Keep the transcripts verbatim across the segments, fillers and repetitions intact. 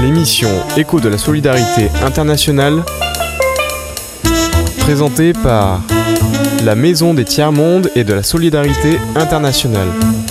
l'émission Écho de la solidarité internationale, présentée par la Maison des Tiers-Mondes et de la solidarité internationale.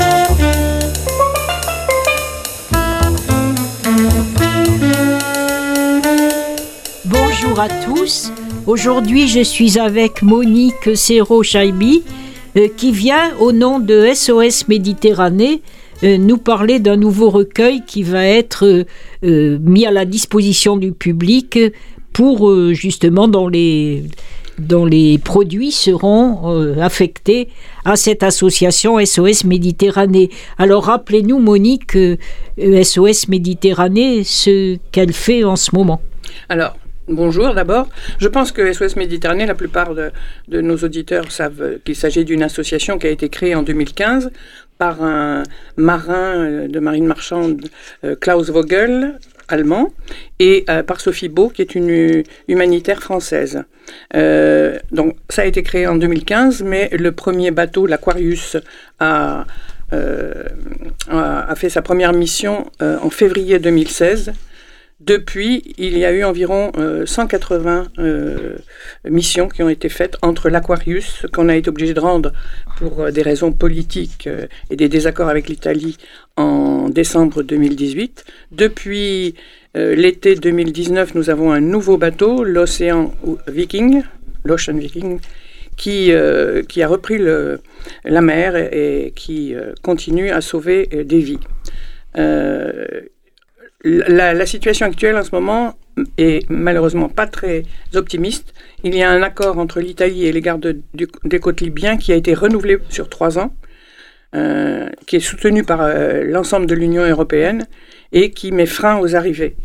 Bonjour à tous. Aujourd'hui, je suis avec Monique Serrault-Chaibi euh, qui vient au nom de S O S Méditerranée euh, nous parler d'un nouveau recueil qui va être euh, euh, mis à la disposition du public pour euh, justement dont les, dont les produits seront euh, affectés à cette association S O S Méditerranée. Alors rappelez-nous, Monique, euh, S O S Méditerranée, ce qu'elle fait en ce moment. Alors, bonjour d'abord. Je pense que S O S Méditerranée, la plupart de, de nos auditeurs savent qu'il s'agit d'une association qui a été créée en deux mille quinze par un marin de marine marchande, Klaus Vogel, allemand, et euh, par Sophie Beau, qui est une humanitaire française. Euh, donc, ça a été créé en deux mille quinze, mais le premier bateau, l'Aquarius, a, euh, a, a fait sa première mission euh, en février deux mille seize. Depuis, il y a eu environ euh, cent quatre-vingts euh, missions qui ont été faites entre l'Aquarius, qu'on a été obligé de rendre pour euh, des raisons politiques euh, et des désaccords avec l'Italie en décembre deux mille dix-huit. Depuis euh, l'été deux mille dix-neuf, nous avons un nouveau bateau, l'Océan Viking, l'Ocean Viking, qui, euh, qui a repris le, la mer et, et qui euh, continue à sauver euh, des vies. Euh, La, la situation actuelle en ce moment est malheureusement pas très optimiste. Il y a un accord entre l'Italie et les gardes du, des côtes libyens qui a été renouvelé sur trois ans, euh, qui est soutenu par euh, l'ensemble de l'Union européenne et qui met frein aux arrivées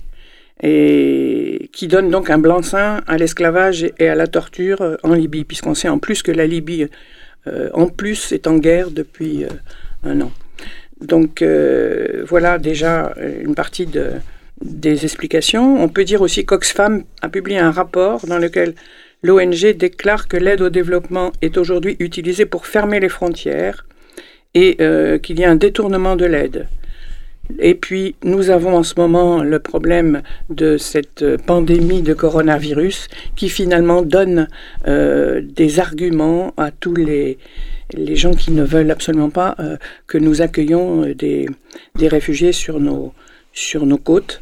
et qui donne donc un blanc-seing à l'esclavage et à la torture en Libye, puisqu'on sait en plus que la Libye, euh, en plus, est en guerre depuis euh, un an. Donc euh, voilà déjà une partie de, des explications. On peut dire aussi qu'Oxfam a publié un rapport dans lequel l'O N G déclare que l'aide au développement est aujourd'hui utilisée pour fermer les frontières et euh, qu'il y a un détournement de l'aide. Et puis nous avons en ce moment le problème de cette pandémie de coronavirus qui finalement donne euh, des arguments à tous les les gens qui ne veulent absolument pas euh, que nous accueillons euh, des, des réfugiés sur nos, sur nos côtes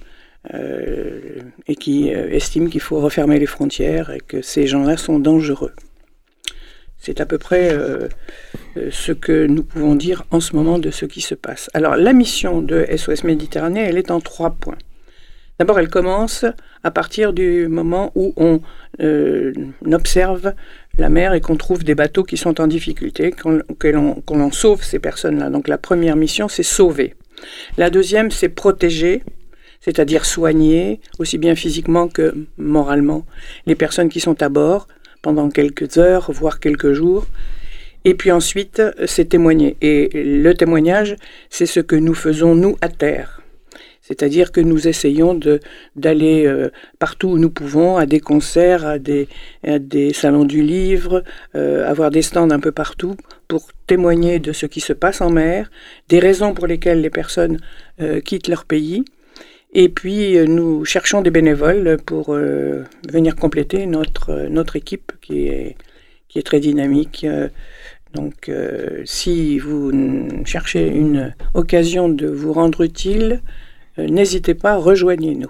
euh, et qui euh, estiment qu'il faut refermer les frontières et que ces gens-là sont dangereux. C'est à peu près euh, euh, ce que nous pouvons dire en ce moment de ce qui se passe. Alors, la mission de S O S Méditerranée, elle est en trois points. D'abord, elle commence à partir du moment où on euh, observe la mer et qu'on trouve des bateaux qui sont en difficulté, qu'on, que l'on, qu'on en sauve ces personnes-là. Donc la première mission, c'est sauver. La deuxième, c'est protéger, c'est-à-dire soigner, aussi bien physiquement que moralement, les personnes qui sont à bord pendant quelques heures, voire quelques jours. Et puis ensuite, c'est témoigner. Et le témoignage, c'est ce que nous faisons, nous, à terre. C'est-à-dire que nous essayons de, d'aller euh, partout où nous pouvons, à des concerts, à des, à des salons du livre, euh, avoir des stands un peu partout pour témoigner de ce qui se passe en mer, des raisons pour lesquelles les personnes euh, quittent leur pays. Et puis, euh, nous cherchons des bénévoles pour euh, venir compléter notre, euh, notre équipe qui est, qui est très dynamique. Euh, donc, euh, si vous cherchez une occasion de vous rendre utile, n'hésitez pas, rejoignez-nous.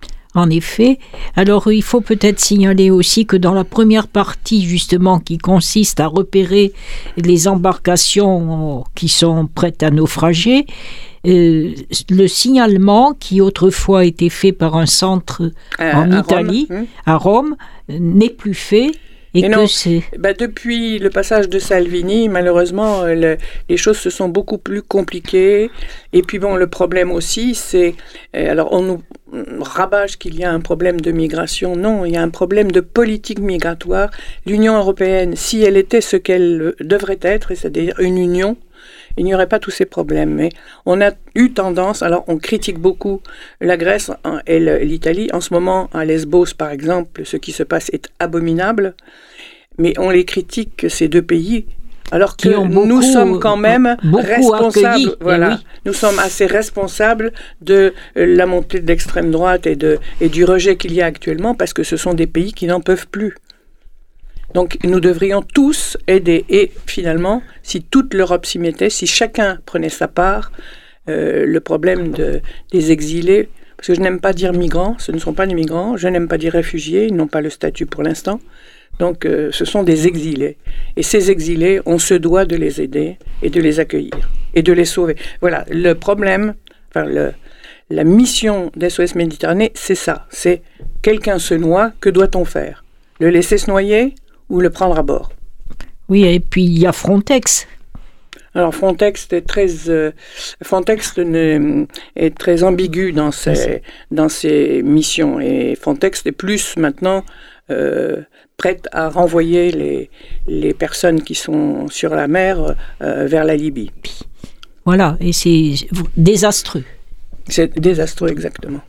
En effet. Alors, il faut peut-être signaler aussi que dans la première partie, justement, qui consiste à repérer les embarcations qui sont prêtes à naufrager, euh, le signalement qui autrefois était fait par un centre euh, en à Italie, Rome, à Rome, n'est plus fait. Et, et que non, c'est... Bah depuis le passage de Salvini, malheureusement, le, les choses se sont beaucoup plus compliquées. Et puis bon, le problème aussi, c'est... Alors, on nous rabâche qu'il y a un problème de migration. Non, il y a un problème de politique migratoire. L'Union européenne, si elle était ce qu'elle devrait être, c'est-à-dire une union, il n'y aurait pas tous ces problèmes. Mais on a eu tendance, alors on critique beaucoup la Grèce et l'Italie. En ce moment, à Lesbos, par exemple, ce qui se passe est abominable. Mais on les critique, ces deux pays, Alors que beaucoup, nous sommes quand même responsables, accueilli, voilà, oui. Nous sommes assez responsables de la montée de l'extrême droite et, de, et du rejet qu'il y a actuellement, parce que ce sont des pays qui n'en peuvent plus. Donc nous devrions tous aider. Et finalement, si toute l'Europe s'y mettait, si chacun prenait sa part, euh, le problème de, des exilés, parce que je n'aime pas dire migrants, ce ne sont pas des migrants, je n'aime pas dire réfugiés, ils n'ont pas le statut pour l'instant. Donc euh, ce sont des exilés. Et ces exilés, on se doit de les aider et de les accueillir et de les sauver. Voilà, le problème, enfin le, la mission d'S O S Méditerranée, c'est ça. C'est quelqu'un se noie, que doit-on faire? Le laisser se noyer ou le prendre à bord? Oui, et puis il y a Frontex. Alors Frontex est très, euh, Frontex ne, est très ambigu dans ses, dans ses missions. Et Frontex est plus maintenant euh, prête à renvoyer les, les personnes qui sont sur la mer euh, vers la Libye. Voilà, et c'est désastreux. C'est désastreux, exactement.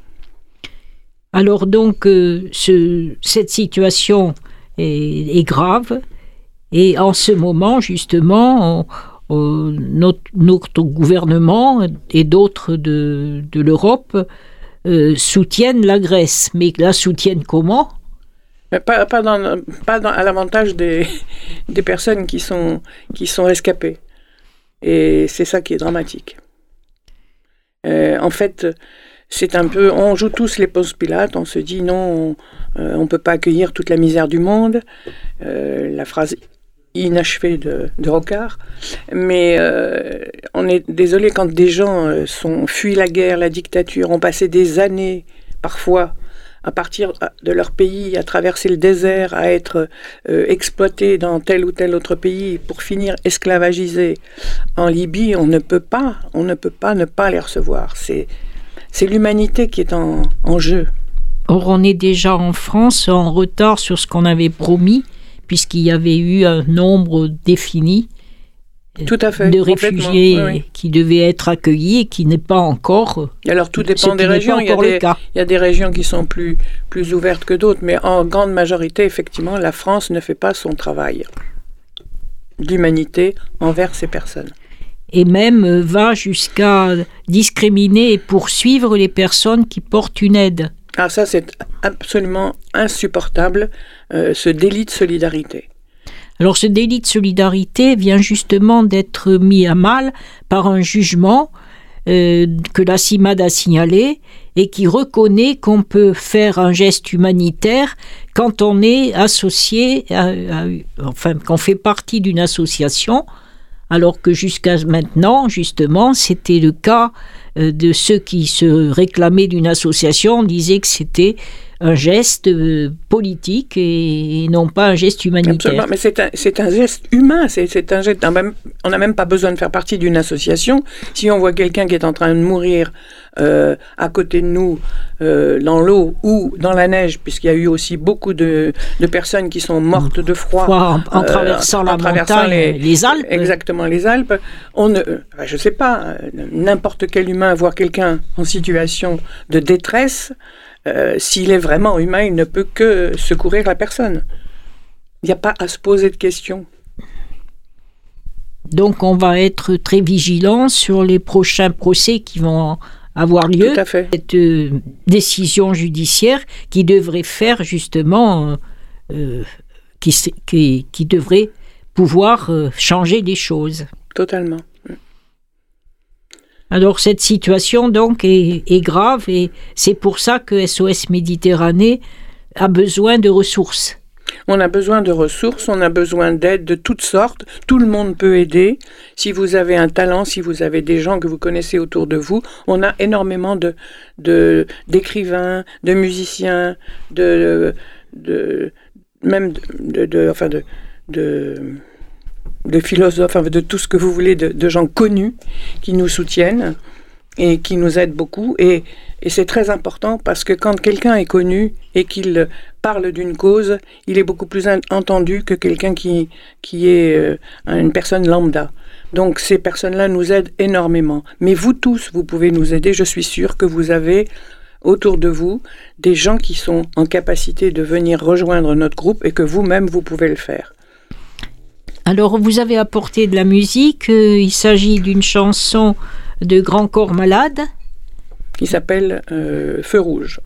Alors donc, euh, ce, cette situation est, est grave, et en ce moment, justement, on, on, notre, notre gouvernement et d'autres de, de l'Europe euh, soutiennent la Grèce. Mais la soutiennent comment ? Mais pas, pas, dans, pas dans, à l'avantage des, des personnes qui sont, qui sont rescapées. Et c'est ça qui est dramatique. Euh, en fait, c'est un peu... On joue tous les Ponce Pilate, on se dit non, on euh, ne peut pas accueillir toute la misère du monde. Euh, la phrase inachevée de, de Rocard. Mais euh, on est désolé quand des gens euh, sont, fuient la guerre, la dictature, ont passé des années, parfois, à partir de leur pays, à traverser le désert, à être euh, exploités dans tel ou tel autre pays, pour finir esclavagisés en Libye, on ne peut pas, on ne peut pas ne pas les recevoir. C'est, c'est l'humanité qui est en, en jeu. Or, on est déjà en France en retard sur ce qu'on avait promis, puisqu'il y avait eu un nombre défini tout à fait, de réfugiés oui, oui. qui devaient être accueillis et qui n'est pas encore. Alors tout dépend des régions. Il y, a des, il y a des régions qui sont plus, plus ouvertes que d'autres, mais en grande majorité, effectivement, la France ne fait pas son travail d'humanité envers ces personnes. Et même va jusqu'à discriminer et poursuivre les personnes qui portent une aide. Ah ça, c'est absolument insupportable, euh, ce délit de solidarité. Alors ce délit de solidarité vient justement d'être mis à mal par un jugement euh, que la CIMAD a signalé et qui reconnaît qu'on peut faire un geste humanitaire quand on est associé, à, à, enfin qu'on fait partie d'une association, alors que jusqu'à maintenant, justement, c'était le cas euh, de ceux qui se réclamaient d'une association, disaient que c'était un geste euh, politique et, et non pas un geste humanitaire. Absolument, mais c'est un, c'est un geste humain, c'est, c'est un geste, on n'a même pas besoin de faire partie d'une association. Si on voit quelqu'un qui est en train de mourir euh, à côté de nous, euh, dans l'eau ou dans la neige, puisqu'il y a eu aussi beaucoup de, de personnes qui sont mortes de froid, froid en, en traversant euh, la en traversant montagne, les, les Alpes. Exactement, les Alpes. On ne, je ne sais pas, n'importe quel humain voir quelqu'un en situation de détresse, Euh, s'il est vraiment humain, il ne peut que secourir la personne. Il n'y a pas à se poser de questions. Donc on va être très vigilant sur les prochains procès qui vont avoir lieu. Tout à fait. Cette euh, décision judiciaire qui devrait faire justement, euh, qui, qui, qui devrait pouvoir euh, changer les choses. Totalement. Alors cette situation donc est, est grave et c'est pour ça que S O S Méditerranée a besoin de ressources. On a besoin de ressources, on a besoin d'aide de toutes sortes, tout le monde peut aider. Si vous avez un talent, si vous avez des gens que vous connaissez autour de vous, on a énormément de, de, d'écrivains, de musiciens, de, de, même de, de, de, enfin de, de de philosophes, enfin de tout ce que vous voulez, de, de gens connus qui nous soutiennent et qui nous aident beaucoup. Et, et c'est très important parce que quand quelqu'un est connu et qu'il parle d'une cause, il est beaucoup plus un, entendu que quelqu'un qui, qui est euh, une personne lambda. Donc ces personnes-là nous aident énormément. Mais vous tous, vous pouvez nous aider. Je suis sûre que vous avez autour de vous des gens qui sont en capacité de venir rejoindre notre groupe et que vous-même, vous pouvez le faire. Alors, vous avez apporté de la musique. Euh, il s'agit d'une chanson de Grand Corps Malade. Qui s'appelle euh, Feu Rouge.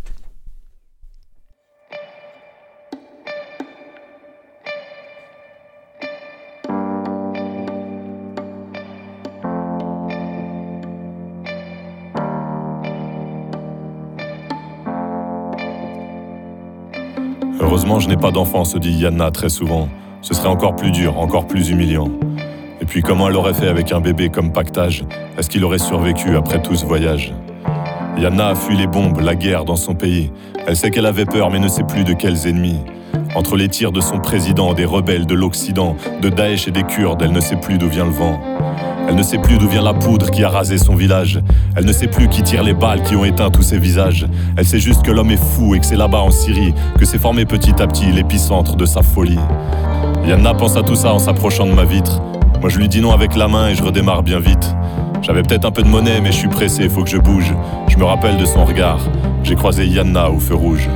Heureusement, je n'ai pas d'enfant, se dit Yana très souvent. Ce serait encore plus dur, encore plus humiliant. Et puis comment elle aurait fait avec un bébé comme pactage? Est-ce qu'il aurait survécu après tout ce voyage? Yana a fui les bombes, la guerre dans son pays. Elle sait qu'elle avait peur, mais ne sait plus de quels ennemis. Entre les tirs de son président, des rebelles de l'Occident, de Daesh et des Kurdes, elle ne sait plus d'où vient le vent. Elle ne sait plus d'où vient la poudre qui a rasé son village. Elle ne sait plus qui tire les balles qui ont éteint tous ses visages. Elle sait juste que l'homme est fou et que c'est là-bas en Syrie que s'est formé petit à petit l'épicentre de sa folie. Yana pense à tout ça en s'approchant de ma vitre. Moi je lui dis non avec la main et je redémarre bien vite. J'avais peut-être un peu de monnaie mais je suis pressé, faut que je bouge. Je me rappelle de son regard. J'ai croisé Yana au feu rouge.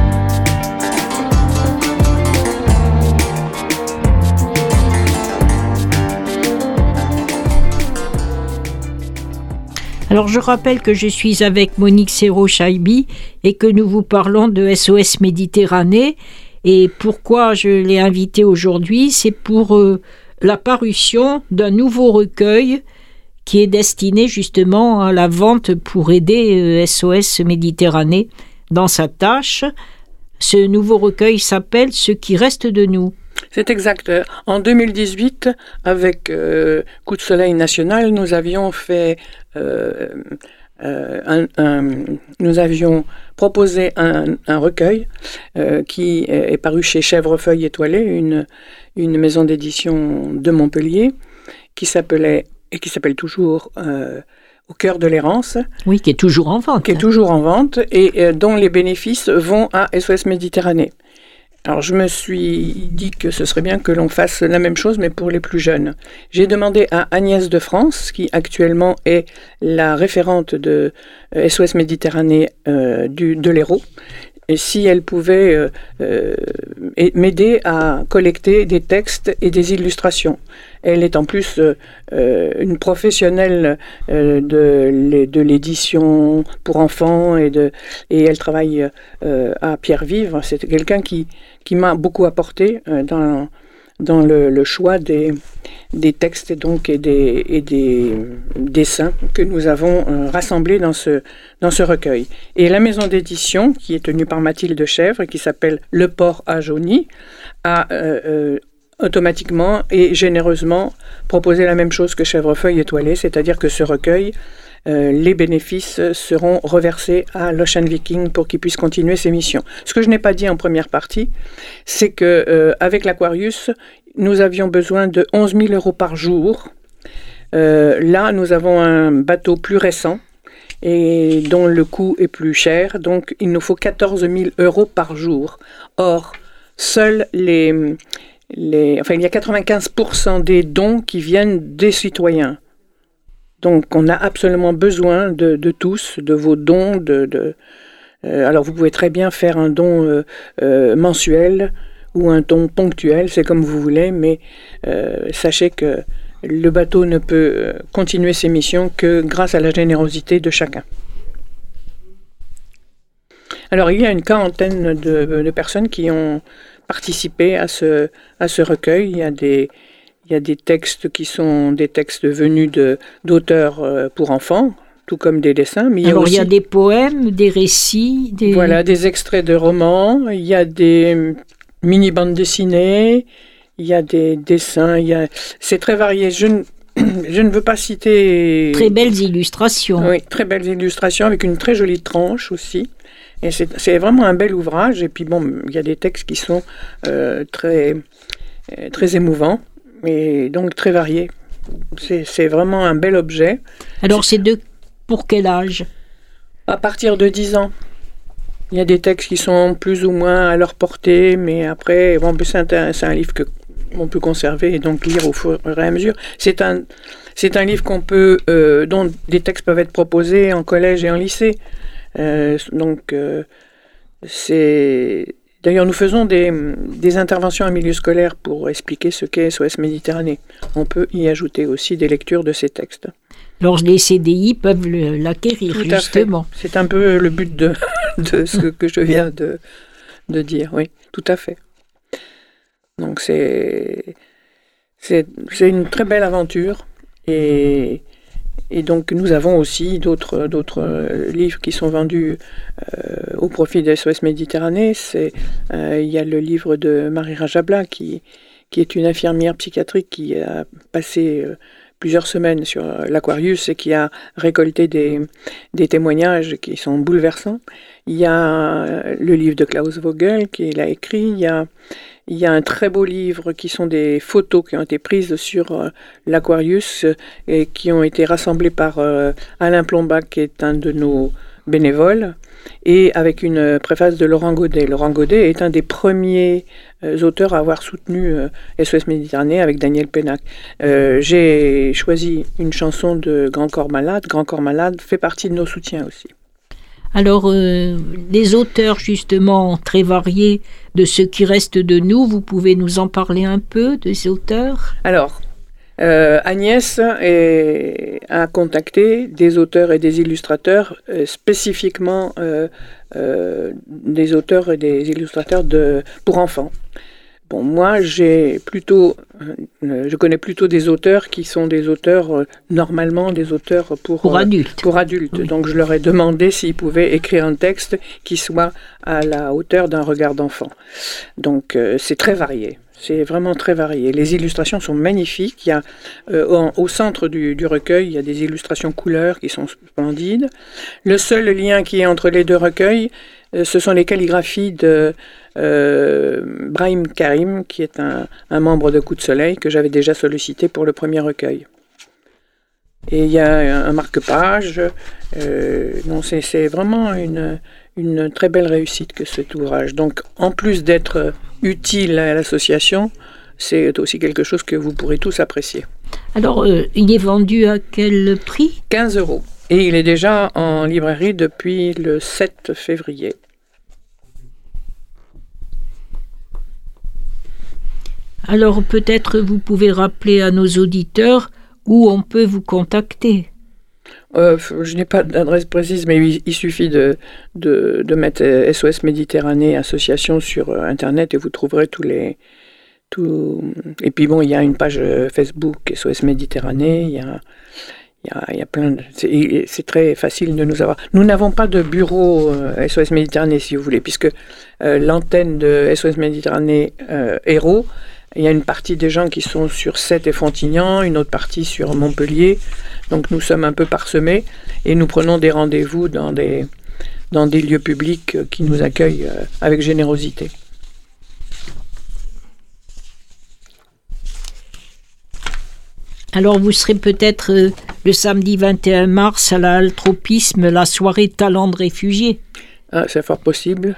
Alors je rappelle que je suis avec Monique Serrault-Chaibi et que nous vous parlons de S O S Méditerranée. Et pourquoi je l'ai invitée aujourd'hui, c'est pour euh, la parution d'un nouveau recueil qui est destiné justement à la vente pour aider euh, S O S Méditerranée dans sa tâche. Ce nouveau recueil s'appelle « Ce qui reste de nous ». C'est exact. En deux mille dix-huit, avec euh, Coup de Soleil National, nous avions fait, euh, euh, un, un, nous avions proposé un, un recueil euh, qui est paru chez Chèvrefeuille Étoilée, une, une maison d'édition de Montpellier, qui s'appelait et qui s'appelle toujours euh, Au cœur de l'errance. Oui, qui est toujours en vente. Qui est toujours en vente et euh, dont les bénéfices vont à S O S Méditerranée. Alors je me suis dit que ce serait bien que l'on fasse la même chose, mais pour les plus jeunes. J'ai demandé à Agnès de France, qui actuellement est la référente de S O S Méditerranée euh, du, de l'Hérault, et si elle pouvait euh, euh, m'aider à collecter des textes et des illustrations. Elle est en plus euh, une professionnelle euh, de, de l'édition pour enfants et, de, et elle travaille euh, à Pierre-Vive. C'est quelqu'un qui, qui m'a beaucoup apporté euh, dans, dans le, le choix des, des textes et, donc, et, des, et des dessins que nous avons euh, rassemblés dans ce, dans ce recueil. Et la maison d'édition, qui est tenue par Mathilde Chèvre, qui s'appelle Le Port à Jauni, a euh, euh, automatiquement et généreusement proposé la même chose que Chèvrefeuille Étoilée, c'est-à-dire que ce recueil, euh, les bénéfices seront reversés à l'Ocean Viking pour qu'il puisse continuer ses missions. Ce que je n'ai pas dit en première partie, c'est que euh, avec l'Aquarius, nous avions besoin de onze mille euros par jour. Euh, là, nous avons un bateau plus récent et dont le coût est plus cher, donc il nous faut quatorze mille euros par jour. Or, seuls les... Les, enfin, il y a quatre-vingt-quinze pour cent des dons qui viennent des citoyens. Donc, on a absolument besoin de, de tous, de vos dons. De, de, euh, alors, vous pouvez très bien faire un don euh, euh, mensuel ou un don ponctuel, c'est comme vous voulez, mais euh, sachez que le bateau ne peut continuer ses missions que grâce à la générosité de chacun. Alors, il y a une quarantaine de, de personnes qui ont participer à ce, à ce recueil. Il y a des, il y a des textes qui sont des textes venus de, d'auteurs euh, pour enfants, tout comme des dessins. Mais il y a Alors aussi, il y a des poèmes, des récits, des... Voilà, des extraits de romans, il y a des mini-bandes dessinées, il y a des dessins, il y a... c'est très varié. Je ne, je ne veux pas citer... Très belles illustrations. Oui, très belles illustrations avec une très jolie tranche aussi. Et c'est, c'est vraiment un bel ouvrage. Et puis bon, il y a des textes qui sont euh, très, euh, très émouvants et donc très variés. C'est, c'est vraiment un bel objet. Alors c'est de pour quel âge? À partir de dix ans. Il y a des textes qui sont plus ou moins à leur portée, mais après, bon, c'est un, c'est un livre que on peut conserver et donc lire au fur et à mesure. C'est un, c'est un livre qu'on peut, euh, dont des textes peuvent être proposés en collège et en lycée. Euh, donc, euh, c'est, D'ailleurs, nous faisons des, des interventions en milieu scolaire pour expliquer ce qu'est S O S Méditerranée. On peut y ajouter aussi des lectures de ces textes. Alors les C D I peuvent le, l'acquérir, Tout justement. À fait. C'est un peu le but de, de ce que je viens de, de dire, oui, tout à fait. Donc c'est, c'est, c'est une très belle aventure et, et donc nous avons aussi d'autres, d'autres livres qui sont vendus euh, au profit de S O S Méditerranée. C'est, euh, il y a le livre de Marie Rajabla qui, qui est une infirmière psychiatrique qui a passé euh, plusieurs semaines sur l'Aquarius et qui a récolté des, des témoignages qui sont bouleversants. Il y a le livre de Klaus Vogel qu'il a écrit, il y a, il y a un très beau livre qui sont des photos qui ont été prises sur l'Aquarius et qui ont été rassemblées par Alain Plombac, qui est un de nos bénévoles, et avec une préface de Laurent Godet. Laurent Godet est un des premiers euh, auteurs à avoir soutenu euh, S O S Méditerranée avec Daniel Pénac. Euh, j'ai choisi une chanson de Grand Corps Malade. Grand Corps Malade fait partie de nos soutiens aussi. Alors, euh, les auteurs justement très variés de ce qui reste de nous, vous pouvez nous en parler un peu, de ces auteurs ? Alors, Euh, Agnès est, a contacté des auteurs et des illustrateurs, euh, spécifiquement euh, euh, des auteurs et des illustrateurs de, pour enfants. Bon, moi, j'ai plutôt, euh, je connais plutôt des auteurs qui sont des auteurs, euh, normalement des auteurs pour, pour adultes. Euh, pour adultes. Oui. Donc, je leur ai demandé s'ils pouvaient écrire un texte qui soit à la hauteur d'un regard d'enfant. Donc, euh, c'est très varié. C'est vraiment très varié. Les illustrations sont magnifiques. Il y a, euh, en, au centre du, du recueil, il y a des illustrations couleurs qui sont splendides. Le seul lien qui est entre les deux recueils, euh, ce sont les calligraphies de euh, Brahim Karim, qui est un, un membre de Coup de Soleil que j'avais déjà sollicité pour le premier recueil. Et il y a un, un marque-page. Euh, non, c'est, c'est vraiment une, une très belle réussite que cet ouvrage. Donc, en plus d'être utile à l'association, c'est aussi quelque chose que vous pourrez tous apprécier. Alors, euh, il est vendu à quel prix ? quinze euros. Et il est déjà en librairie depuis le sept février. Alors, peut-être vous pouvez rappeler à nos auditeurs où on peut vous contacter. Euh, je n'ai pas d'adresse précise, mais il, il suffit de, de, de mettre S O S Méditerranée Association sur Internet et vous trouverez tous les... Tout... Et puis bon, il y a une page Facebook S O S Méditerranée, il y a, il y a, il y a plein de... C'est, c'est très facile de nous avoir. Nous n'avons pas de bureau euh, S O S Méditerranée, si vous voulez, puisque euh, l'antenne de S O S Méditerranée euh, Hérault, il y a une partie des gens qui sont sur Sète et Fontignan, une autre partie sur Montpellier. Donc nous sommes un peu parsemés et nous prenons des rendez-vous dans des, dans des lieux publics qui nous accueillent avec générosité. Alors vous serez peut-être euh, le samedi vingt et un mars à la Halle Tropisme, la soirée Talents de réfugiés. Ah, c'est fort possible.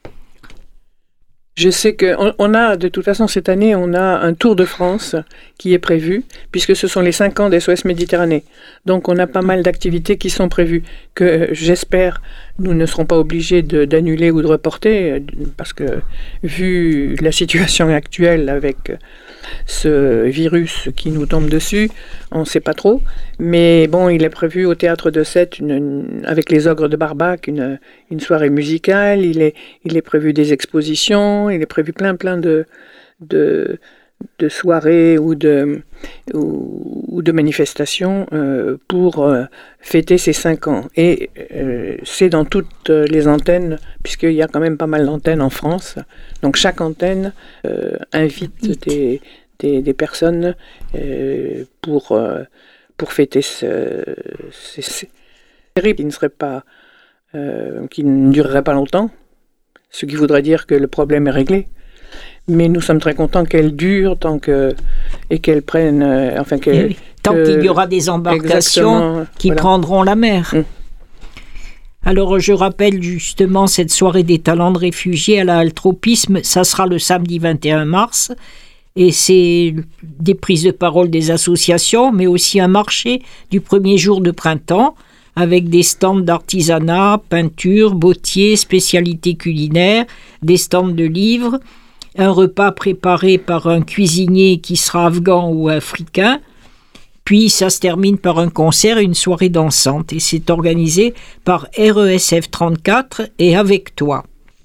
Je sais qu'on on a, de toute façon, cette année, on a un Tour de France qui est prévu, puisque ce sont les cinq ans d'S O S Méditerranée. Donc, on a pas mal d'activités qui sont prévues, que j'espère, nous ne serons pas obligés de, d'annuler ou de reporter, parce que, vu la situation actuelle avec ce virus qui nous tombe dessus, on ne sait pas trop. Mais bon, il est prévu au Théâtre de Sète, une, une, avec les Ogres de Barbac, une, une soirée musicale. Il est, il est prévu des expositions. Il est prévu plein, plein de, de, de soirées ou de, ou, ou de manifestations euh, pour euh, fêter ces cinq ans. Et euh, c'est dans toutes les antennes, puisqu'il y a quand même pas mal d'antennes en France. Donc chaque antenne euh, invite des, des, des personnes euh, pour, euh, pour fêter ce, ce, ce terrible qui ne serait pas, euh, qui ne durerait pas longtemps. Ce qui voudrait dire que le problème est réglé. Mais nous sommes très contents qu'elle dure tant que, et qu'elle prenne... Euh, enfin que, oui, tant que, qu'il y aura des embarcations qui voilà. prendront la mer. Hum. Alors je rappelle justement cette soirée des talents de réfugiés à la Halle Tropisme. Ça sera le samedi vingt et un mars. Et c'est des prises de parole des associations, mais aussi un marché du premier jour de printemps avec des stands d'artisanat, peinture, bottier, spécialités culinaires, des stands de livres, un repas préparé par un cuisinier qui sera afghan ou africain, puis ça se termine par un concert et une soirée dansante, et c'est organisé par R E S F trente-quatre et Avec Toi.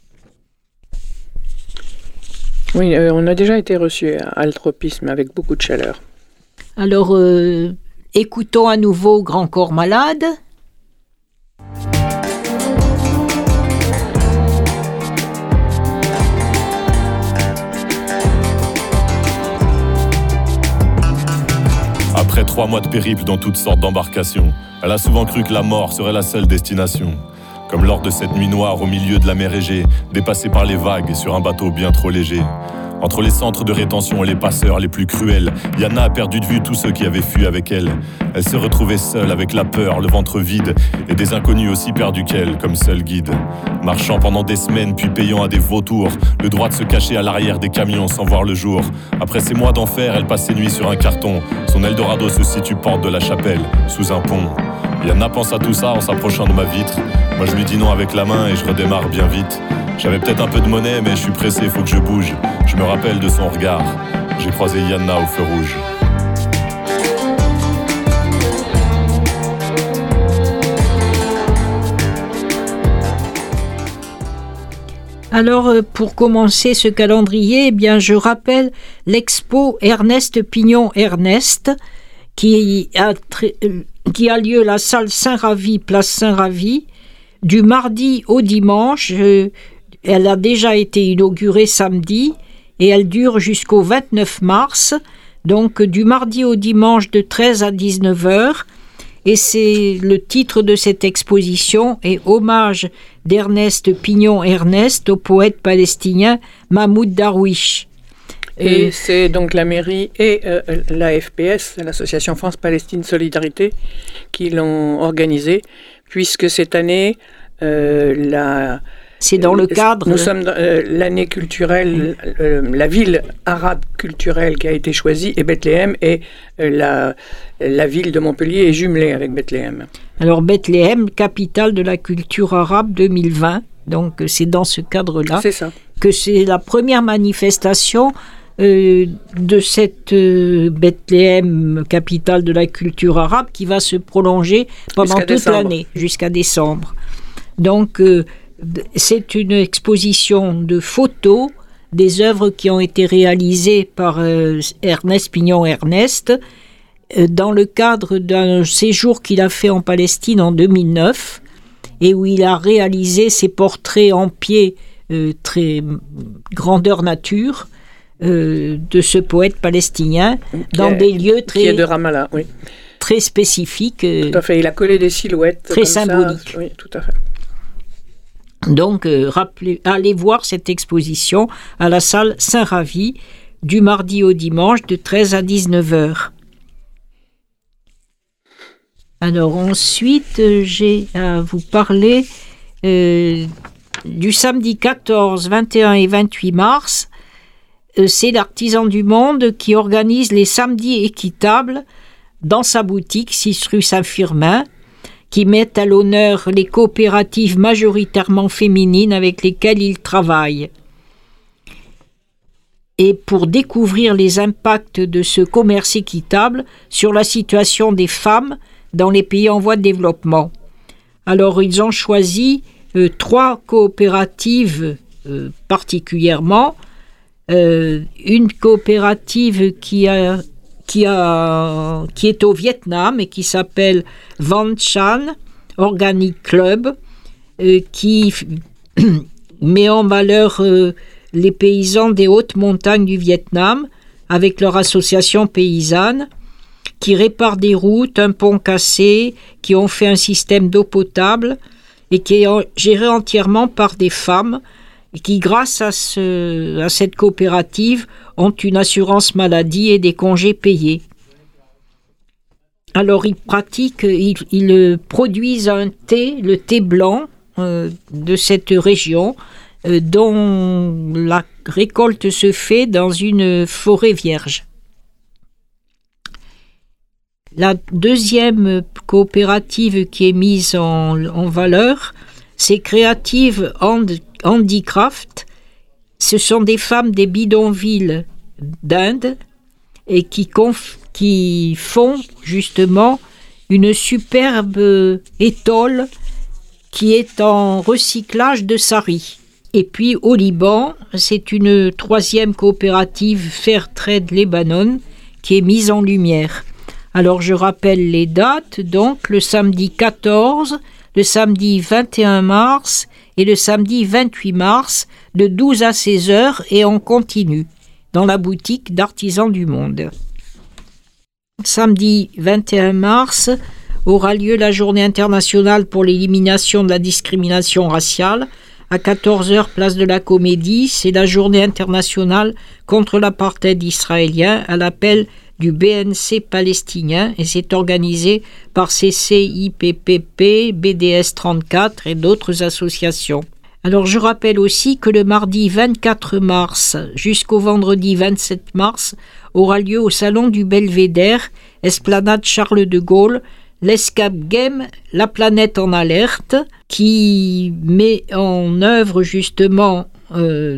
Oui, euh, on a déjà été reçus à Altropisme avec beaucoup de chaleur. Alors, euh, écoutons à nouveau Grand Corps Malade. Après trois mois de périple dans toutes sortes d'embarcations, elle a souvent cru que la mort serait la seule destination. Comme lors de cette nuit noire au milieu de la mer Égée, dépassée par les vagues sur un bateau bien trop léger. Entre les centres de rétention et les passeurs les plus cruels, Yana a perdu de vue tous ceux qui avaient fui avec elle. Elle se retrouvait seule avec la peur, le ventre vide, et des inconnus aussi perdus qu'elle, comme seul guide. Marchant pendant des semaines, puis payant à des vautours, le droit de se cacher à l'arrière des camions sans voir le jour. Après ces mois d'enfer, elle passe ses nuits sur un carton. Son Eldorado se situe porte de la Chapelle, sous un pont. Yana pense à tout ça en s'approchant de ma vitre. Moi je lui dis non avec la main et je redémarre bien vite. J'avais peut-être un peu de monnaie mais je suis pressé, faut que je bouge. Je me rappelle de son regard. J'ai croisé Yana au feu rouge. Alors, pour commencer ce calendrier, eh bien, je rappelle l'expo Ernest Pignon Ernest qui a, qui a lieu à la salle Saint-Ravi, place Saint-Ravi, du mardi au dimanche. Elle a déjà été inaugurée samedi et elle dure jusqu'au vingt-neuf mars, donc du mardi au dimanche de treize à dix-neuf heures. Et c'est le titre de cette exposition est Hommage d'Ernest Pignon Ernest au poète palestinien Mahmoud Darwish. Et euh, c'est donc la mairie et euh, l'A F P S, l'Association France-Palestine Solidarité, qui l'ont organisé, puisque cette année, euh, la... C'est dans le cadre... Nous sommes dans euh, l'année culturelle, euh, la ville arabe culturelle qui a été choisie est Bethléem, et euh, la, la ville de Montpellier est jumelée avec Bethléem. Alors Bethléem, capitale de la culture arabe deux mille vingt, donc c'est dans ce cadre-là c'est ça. Que c'est la première manifestation euh, de cette euh, Bethléem, capitale de la culture arabe, qui va se prolonger pendant jusqu'à toute décembre. l'année, jusqu'à décembre. Donc... Euh, c'est une exposition de photos des œuvres qui ont été réalisées par euh, Ernest Pignon Ernest euh, dans le cadre d'un séjour qu'il a fait en Palestine en deux mille neuf et où il a réalisé ses portraits en pied euh, très grandeur nature euh, de ce poète palestinien qui dans est, des lieux très, qui est de Ramallah, oui. très spécifiques. Euh, tout à fait, il a collé des silhouettes très symboliques. Ça. Oui, tout à fait. Donc, euh, rappelez, allez voir cette exposition à la salle Saint-Ravi du mardi au dimanche de treize à dix-neuf heures. Alors ensuite, euh, j'ai à vous parler euh, du samedi quatorze, vingt et un et vingt-huit mars. Euh, c'est l'Artisan du Monde qui organise les samedis équitables dans sa boutique six rue Saint-Firmin, qui mettent à l'honneur les coopératives majoritairement féminines avec lesquelles il travaille. Et pour découvrir les impacts de ce commerce équitable sur la situation des femmes dans les pays en voie de développement. Alors, ils ont choisi euh, trois coopératives euh, particulièrement. Euh, une coopérative qui a... Qui, a, qui est au Vietnam et qui s'appelle Van Chan Organic Club, euh, qui met en valeur euh, les paysans des hautes montagnes du Vietnam avec leur association paysanne, qui répare des routes, un pont cassé, qui ont fait un système d'eau potable et qui est géré entièrement par des femmes et qui, grâce à, ce, à cette coopérative, ont une assurance maladie et des congés payés. Alors, ils pratiquent, ils, ils produisent un thé, le thé blanc euh, de cette région, euh, dont la récolte se fait dans une forêt vierge. La deuxième coopérative qui est mise en, en valeur, c'est Creative Hand, Handicraft. Ce sont des femmes des bidonvilles d'Inde et qui, conf, qui font justement une superbe étole qui est en recyclage de sari. Et puis au Liban, c'est une troisième coopérative Fairtrade Lebanon qui est mise en lumière. Alors je rappelle les dates, donc le samedi quatorze, le samedi vingt et un mars et le samedi vingt-huit mars de douze à seize heures et en continu dans la boutique d'Artisans du Monde. Samedi vingt et un mars aura lieu la journée internationale pour l'élimination de la discrimination raciale. À quatorze heures, place de la Comédie, c'est la journée internationale contre l'apartheid israélien à l'appel du B N C palestinien et c'est organisé par C C I P P P, B D S trente-quatre et d'autres associations. Alors je rappelle aussi que le mardi vingt-quatre mars jusqu'au vendredi vingt-sept mars aura lieu au Salon du Belvédère, Esplanade Charles de Gaulle, l'Escape Game, la planète en alerte, qui met en œuvre justement euh,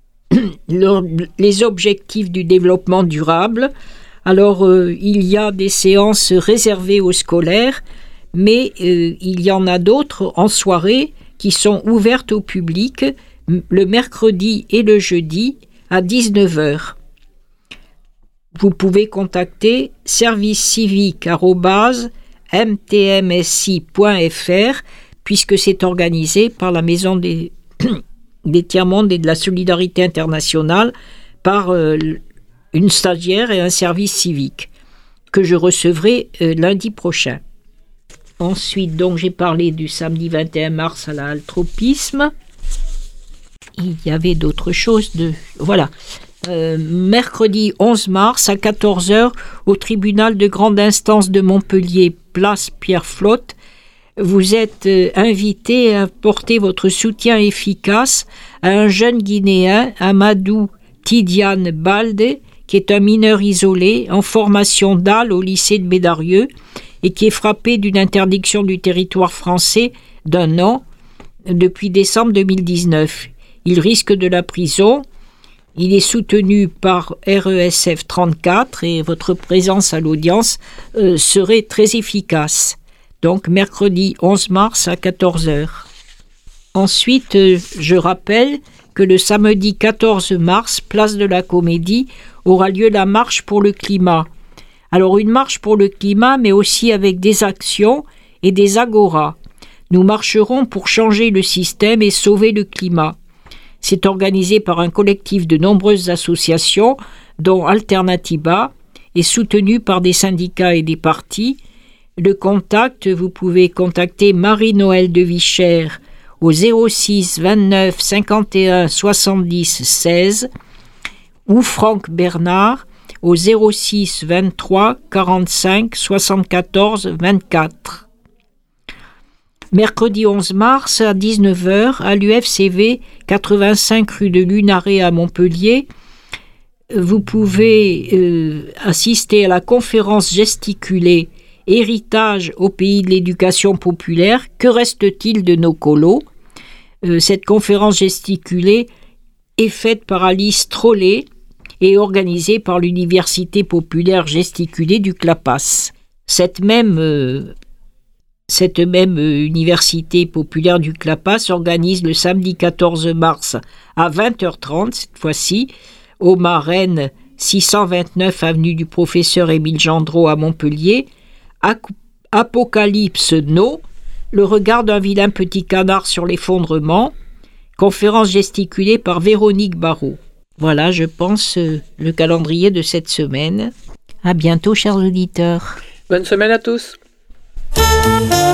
les objectifs du développement durable. Alors, euh, il y a des séances réservées aux scolaires, mais euh, il y en a d'autres en soirée qui sont ouvertes au public le mercredi et le jeudi à dix-neuf heures. Vous pouvez contacter service civique arobase m t m s i point f r puisque c'est organisé par la Maison des, des Tiers-Mondes et de la Solidarité Internationale par euh, une stagiaire et un service civique que je recevrai euh, lundi prochain. Ensuite, donc, j'ai parlé du samedi vingt et un mars à la halle Tropisme. Il y avait d'autres choses de... Voilà. Euh, mercredi onze mars à quatorze heures au tribunal de grande instance de Montpellier, place Pierre Flotte. Vous êtes euh, invité à apporter votre soutien efficace à un jeune Guinéen, Amadou Tidiane Balde, qui est un mineur isolé en formation D A L au lycée de Bédarieux et qui est frappé d'une interdiction du territoire français d'un an depuis décembre deux mille dix-neuf. Il risque de la prison. Il est soutenu par R E S F trente-quatre et votre présence à l'audience euh, serait très efficace. Donc mercredi onze mars à quatorze heures. Ensuite, euh, je rappelle que le samedi quatorze mars, place de la Comédie, aura lieu la marche pour le climat. Alors une marche pour le climat, mais aussi avec des actions et des agoras. Nous marcherons pour changer le système et sauver le climat. C'est organisé par un collectif de nombreuses associations, dont Alternativa, et soutenu par des syndicats et des partis. Le contact, vous pouvez contacter Marie-Noël de Vichère au zéro six vingt-neuf cinquante et un soixante-dix seize ou Franck Bernard au zéro six vingt-trois quarante-cinq soixante-quatorze vingt-quatre. Mercredi onze mars à dix-neuf heures à l'U F C V quatre-vingt-cinq rue de Lunaret à Montpellier, vous pouvez euh, assister à la conférence gesticulée Héritage au pays de l'éducation populaire, que reste-t-il de nos colos? euh, Cette conférence gesticulée est faite par Alice Trollet et organisée par l'Université populaire gesticulée du Clapas. Cette même, euh, cette même euh, Université populaire du Clapas organise le samedi quatorze mars à vingt heures trente, cette fois-ci, au Marennes six cent vingt-neuf avenue du Professeur Émile Gendreau à Montpellier, Apocalypse No, le regard d'un vilain petit canard sur l'effondrement, conférence gesticulée par Véronique Barrault. Voilà, je pense, euh, le calendrier de cette semaine. À bientôt, chers auditeurs. Bonne semaine à tous.